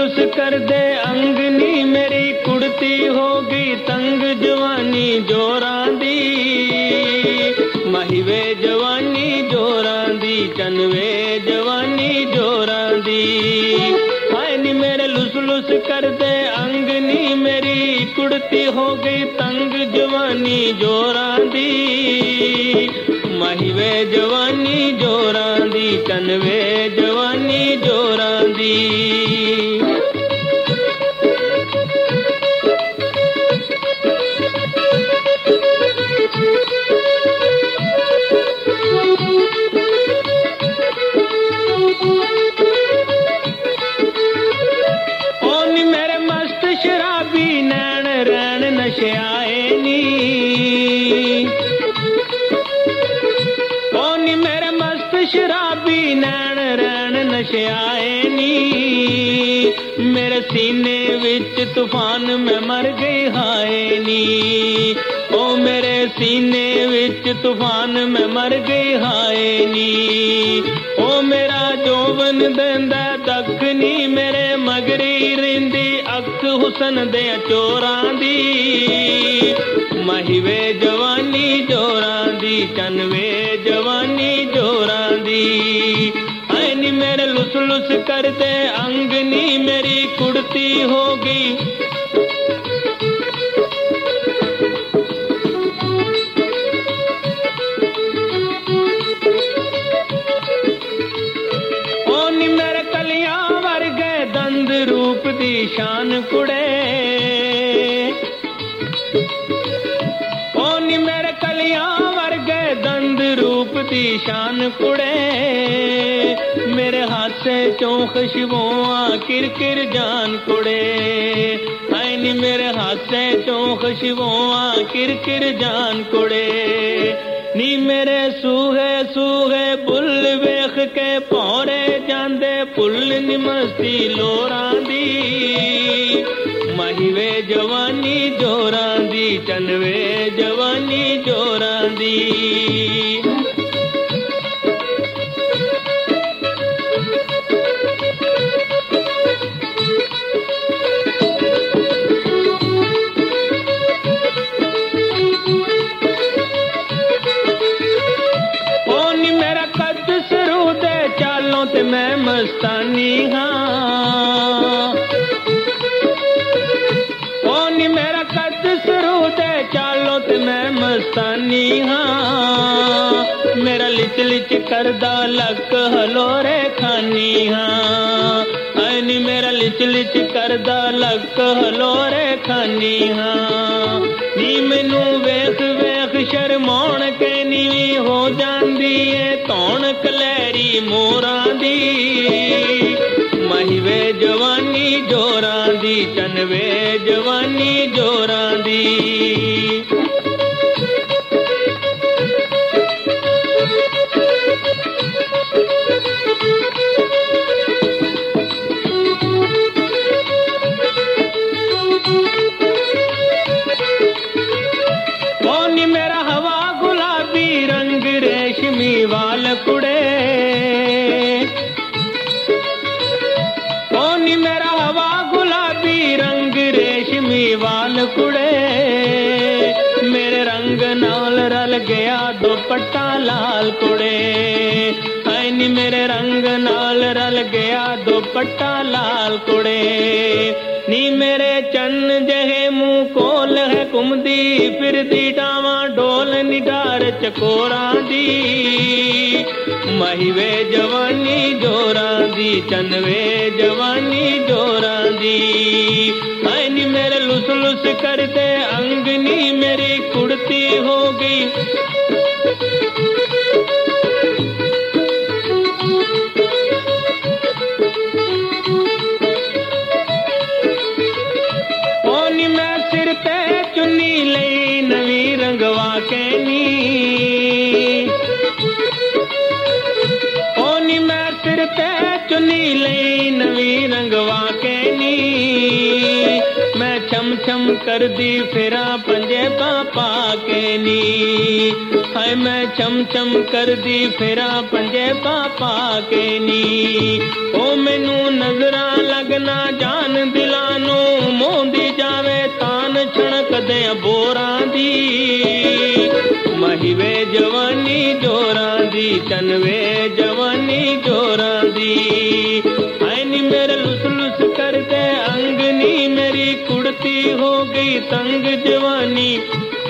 लुस कर दे अंगनी मेरी कुड़ती हो गई तंग जवानी जोरां दी महिवे जवानी जोरां दी चनवे जवानी जोरां दी हाय नी मेरे लुस लुस कर दे अंगनी मेरी कुड़ती हो गई तंग जवानी जोरां दी महिवे जवानी जोरां दी चनवे जवानी जोरां दी शराबी नैन रैन नशे आए नी मेरे सीने विच तूफान में मर गई हाय नी ओ मेरे सीने विच तूफान में मर गई हाय नी ओ मेरा जोवन देंदा दख नी मेरे मगरी रिंदी अख हुसन दे चोरां दी महिवे जवानी जोरां दी चनवे जवानी जोरां दी ऐ नी मेरे लुस लुस कर दे अंगनी मेरी कुड़ती हो गई ओ नी मेरे कलियां वर्गे दंद रूप दी शान कुड़े दी शान कुड़े मेरे हाथे चों खुशबुआं किरकिर जान कुड़े ऐ नी मेरे हाथे चों खुशबुआं किरकिर जान कुड़े नी मेरे सूहे सूहे बुल वेख के भौरे जांदे पुल नी मस्ती लोरां दी महिवे जवानी जोरां दी चनवे जवानी जोरां दी ते मैं मस्तानी हाँ ओ नी मेरा कद सरू दे चालो ते मैं मस्तानी हाँ मेरा लिच लिच करदा लक हलोरे खानी हाँ ऐ नी मेरा लिच लिच करदा लक हलोरे खानी हाँ नी मैनू वेख वेख शर्माउण के नीवी हो जांदी है धौण कलैरी मोरां दी महिवे जवानी जोरां दी चनवे जवानी जोरां दी मेरा हवा गुलाबी रंग रेशमी वाल कुड़े ओ नी मेरा हवा गुलाबी रंग रेशमी वाल कुड़े मेरे रंग नाल रल गया दुपट्टा लाल कुड़े ऐ नी मेरे रंग नाल रल गया दुपट्टा लाल कुड़े नी मेरे चन्न जहे मुंह कोल है घुमदी फिरदी डावां डोल निडार चकोरां दी महिवे जवानी जोरां दी चनवे जवानी जोरां दी ऐ नी मेरे लुस लुस कर दे अंगनी मेरी कुड़ती हो गई चुन्नी लई नवी रंगवा के नी ओ नी मैं सिर ते चुन्नी लई नवी रंगवा के नी मैं छम छम कर दी फिरा पंजे पापा के नी हाय मैं चम चम कर दी फेरा पंजे पापा के नी। ओ मैनू नजरा लगना जान दिलानो मोंदी जावे तान छणक दे बोरा दी। महिवे जवानी जोरा दी चनवे जवानी जोरा दी। हाय नी मेरे लुस लुस कर दे अंग नी मेरी कुड़ती हो गई तंग जवानी।